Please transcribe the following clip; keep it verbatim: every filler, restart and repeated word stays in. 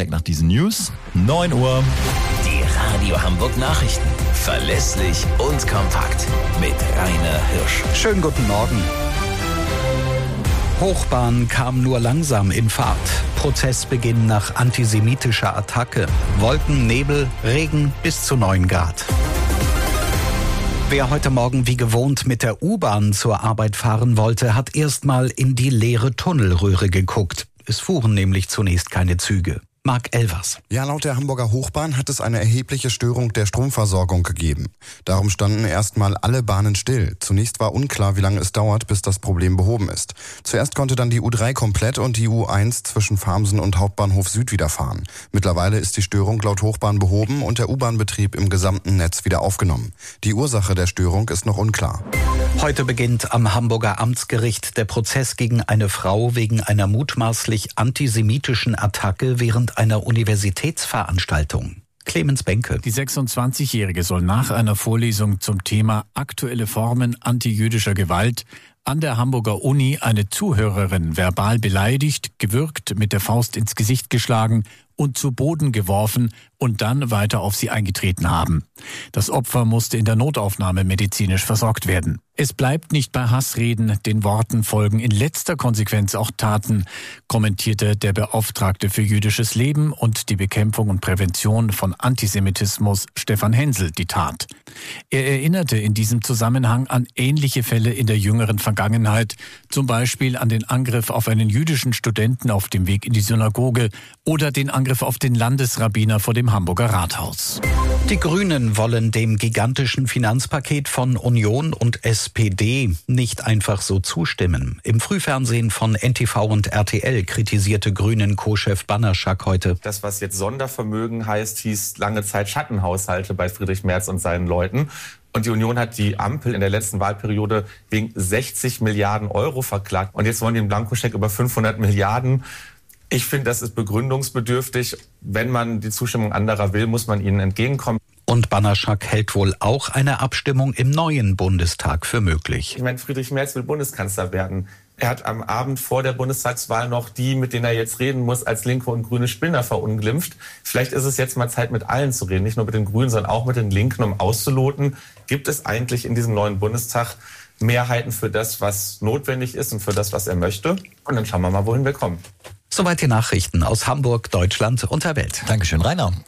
direkt nach diesen News. neun Uhr. Die Radio Hamburg Nachrichten. Verlässlich und kompakt. Mit Rainer Hirsch. Schönen guten Morgen. Hochbahn kam nur langsam in Fahrt. Prozessbeginn nach antisemitischer Attacke. Wolken, Nebel, Regen bis zu neun Grad. Wer heute Morgen wie gewohnt mit der U-Bahn zur Arbeit fahren wollte, hat erstmal in die leere Tunnelröhre geguckt. Es fuhren nämlich zunächst keine Züge. Marc Elvers. Ja, laut der Hamburger Hochbahn hat es eine erhebliche Störung der Stromversorgung gegeben. Darum standen erstmal alle Bahnen still. Zunächst war unklar, wie lange es dauert, bis das Problem behoben ist. Zuerst konnte dann die U drei komplett und die U eins zwischen Farmsen und Hauptbahnhof Süd wieder fahren. Mittlerweile ist die Störung laut Hochbahn behoben und der U-Bahn-Betrieb im gesamten Netz wieder aufgenommen. Die Ursache der Störung ist noch unklar. Heute beginnt am Hamburger Amtsgericht der Prozess gegen eine Frau wegen einer mutmaßlich antisemitischen Attacke während einer Universitätsveranstaltung. Clemens Benke. Die sechsundzwanzigjährige soll nach einer Vorlesung zum Thema aktuelle Formen antijüdischer Gewalt an der Hamburger Uni eine Zuhörerin verbal beleidigt, gewürgt, mit der Faust ins Gesicht geschlagen und zu Boden geworfen und dann weiter auf sie eingetreten haben. Das Opfer musste in der Notaufnahme medizinisch versorgt werden. Es bleibt nicht bei Hassreden, den Worten folgen in letzter Konsequenz auch Taten, kommentierte der Beauftragte für jüdisches Leben und die Bekämpfung und Prävention von Antisemitismus Stefan Hensel die Tat. Er erinnerte in diesem Zusammenhang an ähnliche Fälle in der jüngeren Vergangenheit, zum Beispiel an den Angriff auf einen jüdischen Studenten auf dem Weg in die Synagoge oder den Angriff auf den Landesrabbiner vor dem Hamburger Rathaus. Die Grünen wollen dem gigantischen Finanzpaket von Union und S P D nicht einfach so zustimmen. Im Frühfernsehen von N T V und R T L kritisierte Grünen-Co-Chef Banaszak heute. Das, was jetzt Sondervermögen heißt, hieß lange Zeit Schattenhaushalte bei Friedrich Merz und seinen Leuten. Und die Union hat die Ampel in der letzten Wahlperiode wegen sechzig Milliarden Euro verklagt. Und jetzt wollen die einen Blankoscheck über fünfhundert Milliarden. Ich finde, das ist begründungsbedürftig. Wenn man die Zustimmung anderer will, muss man ihnen entgegenkommen. Und Banaszak hält wohl auch eine Abstimmung im neuen Bundestag für möglich. Ich meine, Friedrich Merz will Bundeskanzler werden. Er hat am Abend vor der Bundestagswahl noch die, mit denen er jetzt reden muss, als linke und grüne Spinner verunglimpft. Vielleicht ist es jetzt mal Zeit, mit allen zu reden. Nicht nur mit den Grünen, sondern auch mit den Linken, um auszuloten, gibt es eigentlich in diesem neuen Bundestag Mehrheiten für das, was notwendig ist und für das, was er möchte. Und dann schauen wir mal, wohin wir kommen. Soweit die Nachrichten aus Hamburg, Deutschland und der Welt. Dankeschön, Rainer.